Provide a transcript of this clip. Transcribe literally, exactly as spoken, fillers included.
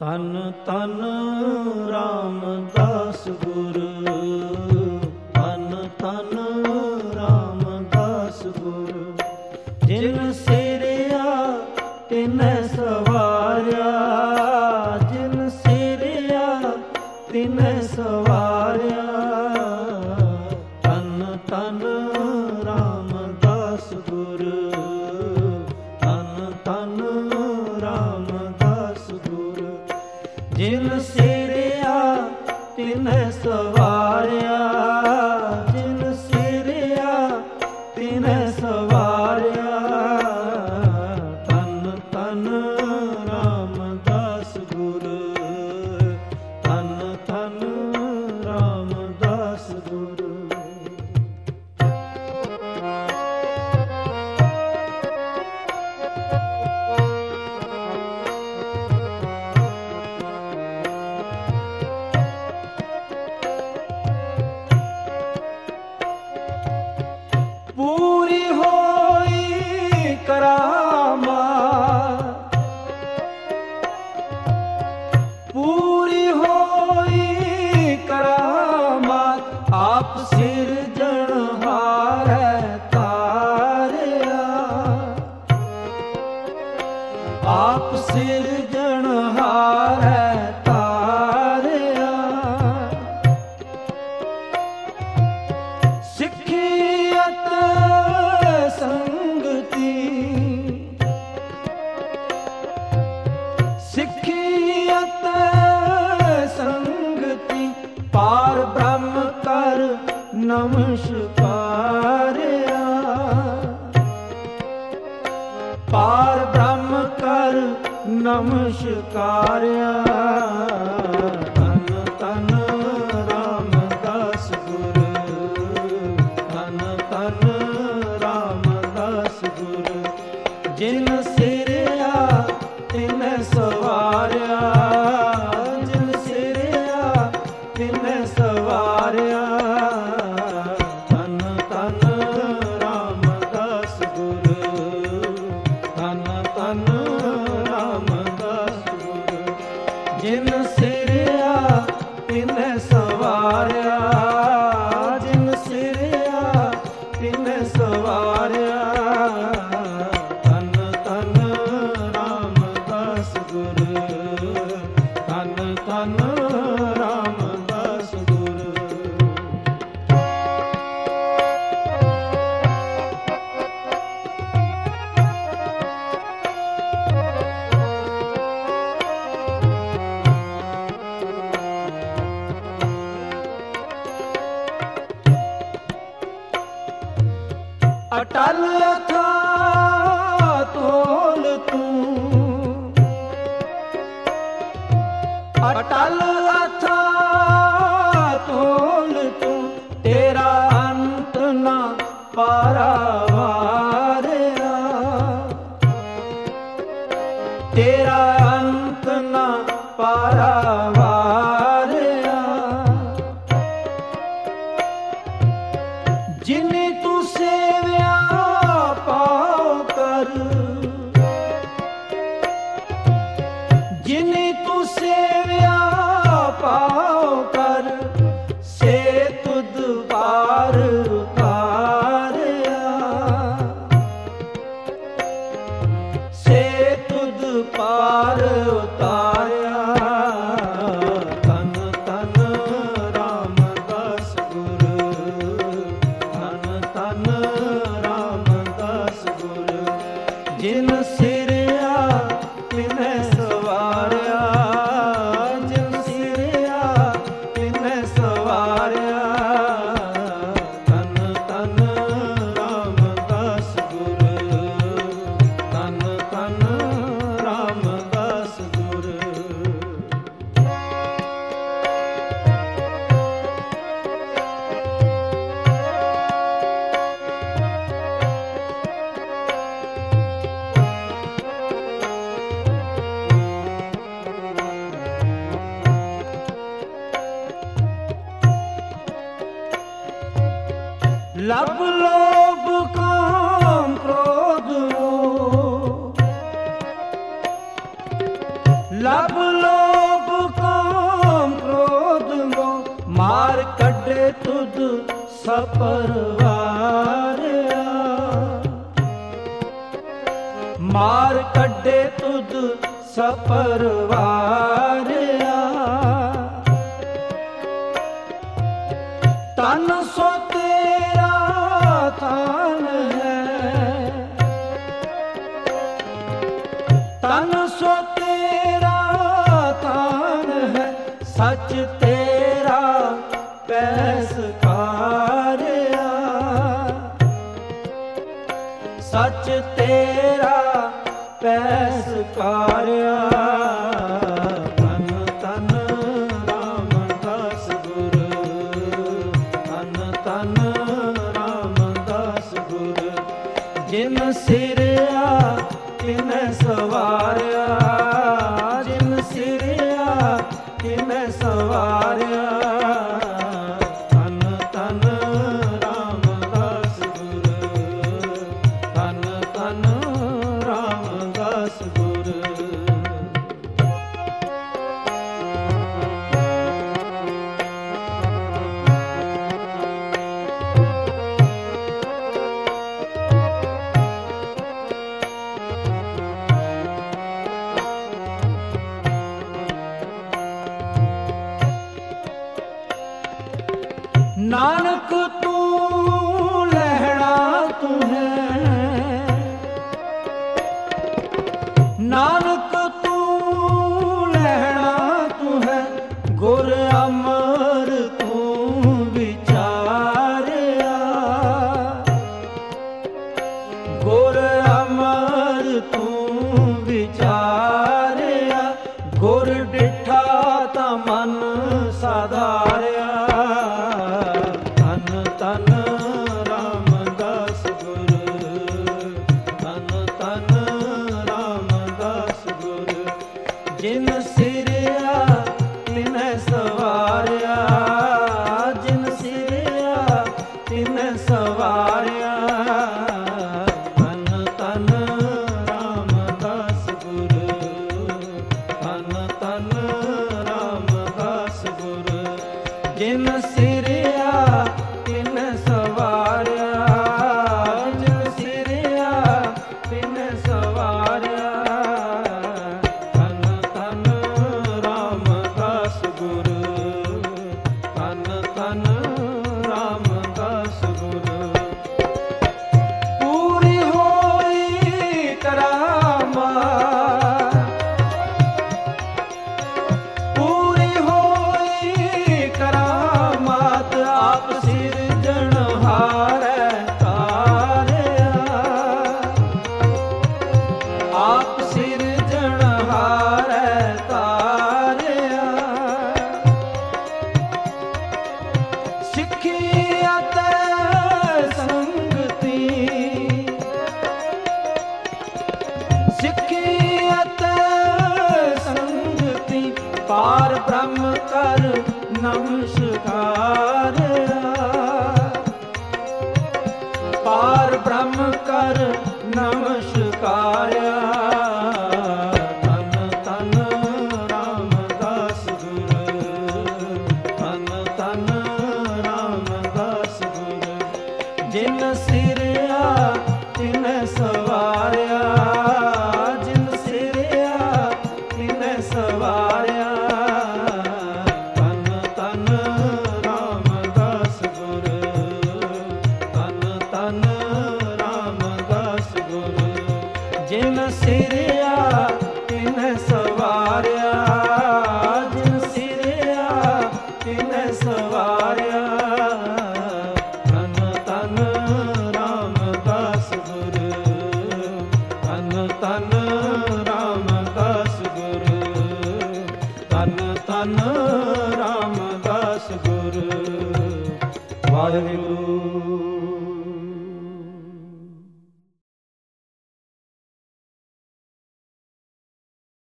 ਤਨ ਤਨ ਰਾਮਦਾਸ ਗੁਰ, ਤਨ ਤਨ ਰਾਮਦਾਸ ਗੁਰ। ਜਿਨ ਸਿਰਿਆ ਤਿਨੈ ਸਵਾਰਿਆ, ਜਿਨ ਸਿਰਿਆ ਤਿਨੈ ਸਵਾਰਿਆ। ਤਨ ਤਨ ਰਾਮਦਾਸ ਗੁਰ, ਤਨ ਤਨ ਰਾਮਦਾਸ ਗੁਰ। ਜਿਨ ਸਿਰਿਆ ਤਿਨੈ ਸਵਾਰਿਆ, ਜਿਨ ਸਿਰਿਆ ਤਿਨੈ ਸਵਾਰਿਆ। ਤਨ ਤਨ ਰਾਮਦਾਸ ਗੁਰ, ਤਨ ਤਨ ਰਾਮਦਾਸ ਗੁਰ। ਪੂਰੀ ਹੋਈ ਕਰਾਮਾਤ, ਪੂਰੀ ਹੋਈ ਕਰਾਮਾਤ। ਆਪ ਸਿਰਜਣਹਾਰ ਹੈ ਤਾਰਿਆ, ਆਪ ਸਿਰਜਣਹਾਰ ਹੈ ਤਾਰਿਆ। ਸਿੱਖਿਅਤ ਸੰਗਤੀ, ਸਿੱਖਿਅਤ ਸੰਗਤੀ। ਪਾਰ ਬ੍ਰਹਮ ਕਰ ਨਮਸਕਾਰਿਆ, ਪਾਰ ਬ੍ਰਹਮ ਕਰ ਨਮਸਕਾਰਿਆ। ਤਨ ਤਨ ਰਾਮਦਾਸ ਗੁਰ, ਤਨ ਤਨ ਰਾਮਦਾਸ ਗੁਰ। ਜਿਨ ਸਿਰਿਆ ਤਿਨੈ ਸਵਾਰਿਆ, ਜਿਨ ਸਿਰਿਆ ਤਿਨੈ ਸਵਾਰਿਆ। ਤਨ ਤਨ ਰਾਮਦਾਸ ਗੁਰ, ਤਨ ਤਨ ਰਾਮਦਾਸ ਗੁਰ। ਜਿਨ ਸਿਰਿਆ ਤਿਨੈ ਸਵਾਰਿਆ, ਜਿਨ ਸਿਰਿਆ ਤਿਨੈ ਸਵਾਰਿਆ। ਤਨ ਤਨ ਰਾਮਦਾਸ ਗੁਰ, ਤਨ ਤਨ ਰਾਮਦਾਸ ਗੁਰ। ਅਟਲ ਅਥਾ ਤੋਲ ਤੂੰ, ਅਟਲ ਅਥਾ ਤੋਲ ਤੂੰ। ਤੇਰਾ ਅੰਤ ਨਾ ਪਾਰਾਵਾਰਿਆ, ਤੇਰਾ ਅੰਤ ਨਾ ਪਾਰਾਵਾਰਿਆ। ਜਿਨੇ ਤੂੰ ਸੇਵਿਆ ਪਾਉ ਕਰ, ਜਿਨੇ ਤੂੰ ਸੇਵਿਆ ਪਾਉ ਕਰ। ਸੇ ਤੁਧ ਪਾਰ ਉਤਾਰਿਆ, ਸੇ ਤੁਧ ਪਾਰ ਉਤਾਰਿਆ। ਤਨ ਤਨ ਰਾਮਦਾਸ ਗੁਰ, ਤਨ ਤਨ ਰਾਮਦਾਸ ਗੁਰ। ਜਿਨ ਸਿਰਿਆ ਤਿਨੈ ਸਵਾਰਿਆ, ਜਿਨ ਸਿਰਿਆ ਤਿਨੈ ਸਵਾਰਿਆ। ਤਨ ਤਨ ਰਾਮਦਾਸ ਗੁਰ, ਤਨ ਤਨ ਰਾਮਦਾਸ ਗੁਰ। ਲਬ ਲੋਭ ਕਾਮ ਕ੍ਰੋਧ ਮੋਹ, ਲਬ ਲੋਭ ਤੁਧ ਸਪਰਵਾਰਿਆ, ਮਾਰ ਕੱਢੇ ਤੁਧ ਸਪਰਵਾਰਿਆ। ਤਨ ਸੋ ਤੇਰਾ ਤਨ ਹੈ, ਤਨ ਸੋ ਤੇਰਾ ਤਨ ਹੈ, ਸੱਚ ਤੇਰਾ ਪੈਸਕਾਰਿਆ, ਸੱਚ ਤੇਰਾ ਪੈਸਕਾਰਿਆ। ਤਨ ਤਨ ਰਾਮਦਾਸ ਗੁਰ, ਤਨ ਤਨ ਰਾਮਦਾਸ ਗੁਰ, ਜਿਨ ਸਿਰਿਆ ਤਿਨੈ ਸਵਾਰਿਆ, ਜਿਨ ਸਿਰਿਆ ਤਿਨੈ ਸਵਾਰਿਆ। ਤਨ ਤਨ ਰਾਮਦਾਸ ਗੁਰ, ਤਨ ਤਨ ਰਾਮਦਾਸ ਗੁਰ। ਨਾਨਕ ਤੂੰ ਲਹਿਣਾ ਤੂੰ ਹੈ, ਨਾਨਕ ਤੂੰ ਲਹਿਣਾ ਤੂੰ ਹੈ, ਗੁਰ ਅਮਰ ਤੂੰ ਵਿਚਾਰਿਆ, ਗੁਰ ਅਮਰ ਤੂੰ ਵਿਚਾਰਿਆ। ਗੁਰ ਡਿਠਾ ਤਾਂ ਮਨ ਸਾਧਾਰਿਆ। ਤਨ ਤਨ ਰਾਮਦਾਸ ਗੁਰ, ਤਨ ਤਨ ਰਾਮਦਾਸ ਗੁਰ, ਜਿਨ ਸਿਰਿਆ ਤਿਨੈ ਸਵਾਰਿਆ, ਜਿਨ ਸਿਰਿਆ ਤਿਨੈ ਸਵਾਰਿਆ। ਤਨ ਤਨ ਰਾਮਦਾਸ ਗੁਰ, ਤਨ ਤਨ ਰਾਮਦਾਸ ਗੁਰ, ਜਿਨ ਸਿਰਿਆ ਤਿਨੈ ਸਵਾਰਿਆ, ਜਿਨ ਸਿਰਿਆ ਤਿਨੈ ਸਵਾਰਿਆ। ਤਨ ਤਨ ਰਾਮਦਾਸ ਗੁਰ, ਤਨ ਤਨ ਰਾਮਦਾਸ ਗੁਰ। ਪੂਰੀ ਹੋਈ ਕਰਾਮਾਤ, ਪੂਰੀ ਹੋਈ ਕਰਾਮਾਤ, ਆਪ ਸਿਰਜਣਹਾਰੈ ਤਾਰਿਆ, ਆਪ ਸਿਰਜਣਹਾਰੈ ਤਾਰਿਆ। ਸਿੱਖੀ ਅਤੇ ਸੰਗਤੀ, ਸਿੱਖੀ ਅਤੇ ਸੰਗਤੀ, ਪਾਰ ਬ੍ਰਹਮ ਕਰ ਨਮਸਕਾਰਿਆ, ਪਾਰ ਬ੍ਰਹਮ ਕਰ ਨਮਸਕਾਰਿਆ। ਤਨ ਤਨ ਰਾਮਦਾਸ ਗੁਰ, ਤਨ ਤਨ ਰਾਮਦਾਸ ਗੁਰ, ਜਿਨ ਸਿਰਿਆ ਤਿਨੈ ਸਵਾਰਿਆ, ਜਿਨ ਸਿਰਿਆ ਤਿਨੈ ਸਵਾਰਿਆ। ਤਨ ਤਨ ਰਾਮਦਾਸ ਗੁਰ, ਤਨ ਤਨ ਰਾਮਦਾਸ ਗੁਰ, ਜਿਨ ਸਿਰਿਆ ਤਿਨੈ ਸਵਾਰਿਆ, ਜਿਨ ਸਿਰਿਆ ਤਿਨੈ ਸਵਾਰਿਆ। ਤਨ ਤਨ ਰਾਮਦਾਸ ਗੁਰ, ਤਨ ਤਨ ਰਾਮਦਾਸ ਗੁਰ, ਤਨ ਤਨ ਰਾਮਦਾਸ ਗੁਰ। ਵਾਹਿਗੁਰੂ